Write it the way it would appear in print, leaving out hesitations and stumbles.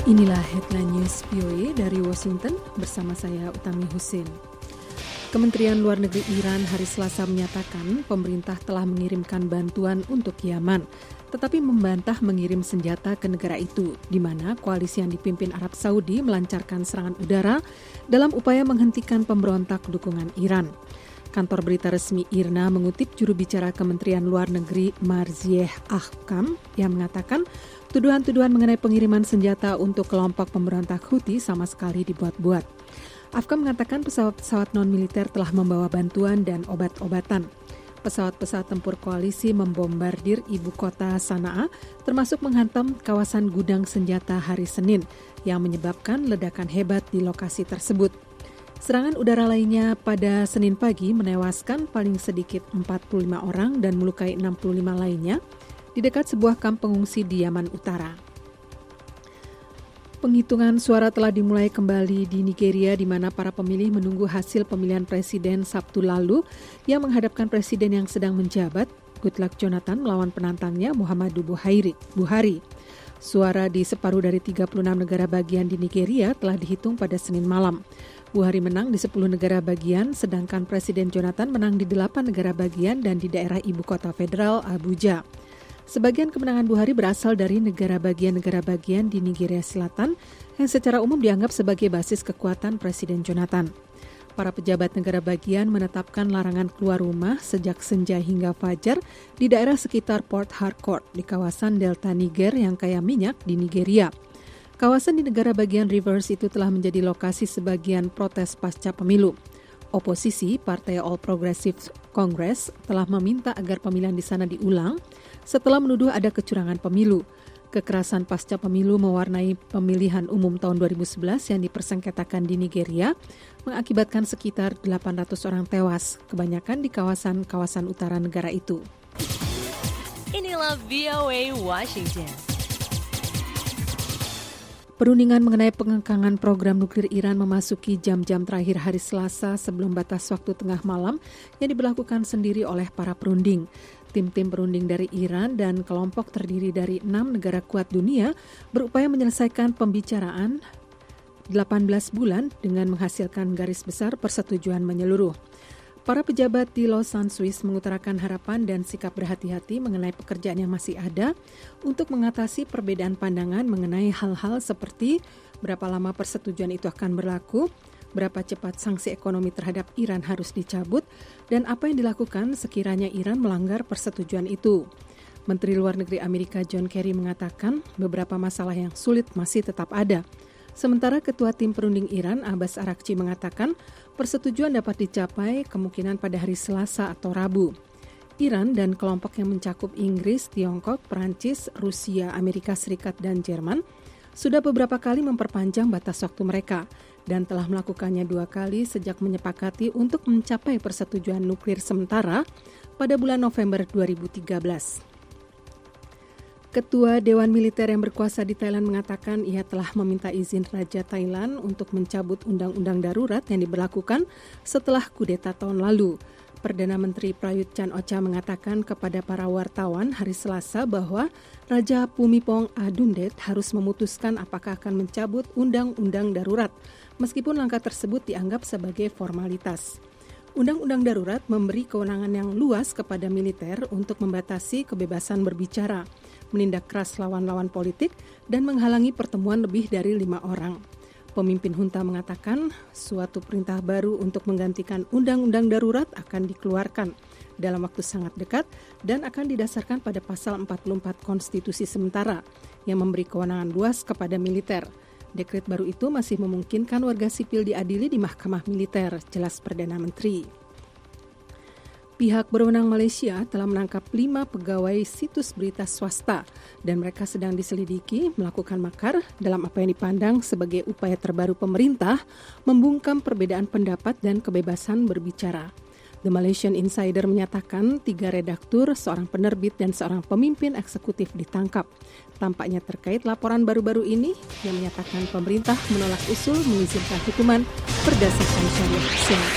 Inilah headline news VOA dari Washington bersama saya Utami Husin. Kementerian Luar Negeri Iran hari Selasa menyatakan pemerintah telah mengirimkan bantuan untuk Yaman, tetapi membantah mengirim senjata ke negara itu, di mana koalisi yang dipimpin Arab Saudi melancarkan serangan udara dalam upaya menghentikan pemberontak dukungan Iran. Kantor berita resmi IRNA mengutip juru bicara Kementerian Luar Negeri Marzieh Ahkam yang mengatakan tuduhan-tuduhan mengenai pengiriman senjata untuk kelompok pemberontak Houthi sama sekali dibuat-buat. Ahkam mengatakan pesawat-pesawat non-militer telah membawa bantuan dan obat-obatan. Pesawat-pesawat tempur koalisi membombardir ibu kota Sanaa, termasuk menghantam kawasan gudang senjata hari Senin yang menyebabkan ledakan hebat di lokasi tersebut. Serangan udara lainnya pada Senin pagi menewaskan paling sedikit 45 orang dan melukai 65 lainnya di dekat sebuah kamp pengungsi di Yaman Utara. Penghitungan suara telah dimulai kembali di Nigeria di mana para pemilih menunggu hasil pemilihan presiden Sabtu lalu yang menghadapkan presiden yang sedang menjabat, Goodluck Jonathan melawan penantangnya Muhammadu Buhari. Suara di separuh dari 36 negara bagian di Nigeria telah dihitung pada Senin malam. Buhari menang di 10 negara bagian, sedangkan Presiden Jonathan menang di 8 negara bagian dan di daerah ibu kota federal Abuja. Sebagian kemenangan Buhari berasal dari negara bagian di Nigeria Selatan yang secara umum dianggap sebagai basis kekuatan Presiden Jonathan. Para pejabat negara bagian menetapkan larangan keluar rumah sejak senja hingga fajar di daerah sekitar Port Harcourt di kawasan Delta Niger yang kaya minyak di Nigeria. Kawasan di negara bagian Rivers itu telah menjadi lokasi sebagian protes pasca pemilu. Oposisi, Partai All Progressive Congress, telah meminta agar pemilihan di sana diulang setelah menuduh ada kecurangan pemilu. Kekerasan pasca pemilu mewarnai pemilihan umum tahun 2011 yang dipersengketakan di Nigeria, mengakibatkan sekitar 800 orang tewas, kebanyakan di kawasan utara negara itu. Inilah VOA Washington. Perundingan mengenai pengekangan program nuklir Iran memasuki jam-jam terakhir hari Selasa sebelum batas waktu tengah malam yang diberlakukan sendiri oleh para perunding. Tim-tim perunding dari Iran dan kelompok terdiri dari 6 negara kuat dunia berupaya menyelesaikan pembicaraan 18 bulan dengan menghasilkan garis besar persetujuan menyeluruh. Para pejabat di Lausanne, Swiss mengutarakan harapan dan sikap berhati-hati mengenai pekerjaan yang masih ada untuk mengatasi perbedaan pandangan mengenai hal-hal seperti berapa lama persetujuan itu akan berlaku, berapa cepat sanksi ekonomi terhadap Iran harus dicabut, dan apa yang dilakukan sekiranya Iran melanggar persetujuan itu. Menteri Luar Negeri Amerika John Kerry mengatakan beberapa masalah yang sulit masih tetap ada. Sementara Ketua Tim Perunding Iran, Abbas Araghchi, mengatakan persetujuan dapat dicapai kemungkinan pada hari Selasa atau Rabu. Iran dan kelompok yang mencakup Inggris, Tiongkok, Perancis, Rusia, Amerika Serikat, dan Jerman sudah beberapa kali memperpanjang batas waktu mereka dan telah melakukannya 2 kali sejak menyepakati untuk mencapai persetujuan nuklir sementara pada bulan November 2013. Ketua Dewan Militer yang berkuasa di Thailand mengatakan ia telah meminta izin Raja Thailand untuk mencabut undang-undang darurat yang diberlakukan setelah kudeta tahun lalu. Perdana Menteri Prayut Chan-o-cha mengatakan kepada para wartawan hari Selasa bahwa Raja Phumipong Adultdit harus memutuskan apakah akan mencabut undang-undang darurat, meskipun langkah tersebut dianggap sebagai formalitas. Undang-undang darurat memberi kewenangan yang luas kepada militer untuk membatasi kebebasan berbicara, menindak keras lawan-lawan politik, dan menghalangi pertemuan lebih dari 5 orang. Pemimpin junta mengatakan suatu perintah baru untuk menggantikan undang-undang darurat akan dikeluarkan dalam waktu sangat dekat dan akan didasarkan pada pasal 44 konstitusi sementara yang memberi kewenangan luas kepada militer. Dekret baru itu masih memungkinkan warga sipil diadili di mahkamah militer, jelas Perdana Menteri. Pihak berwenang Malaysia telah menangkap 5 pegawai situs berita swasta dan mereka sedang diselidiki melakukan makar dalam apa yang dipandang sebagai upaya terbaru pemerintah membungkam perbedaan pendapat dan kebebasan berbicara. The Malaysian Insider menyatakan 3 redaktur, seorang penerbit dan seorang pemimpin eksekutif ditangkap. Tampaknya terkait laporan baru-baru ini yang menyatakan pemerintah menolak usul mengizinkan hukuman berdasarkan syariah Islam.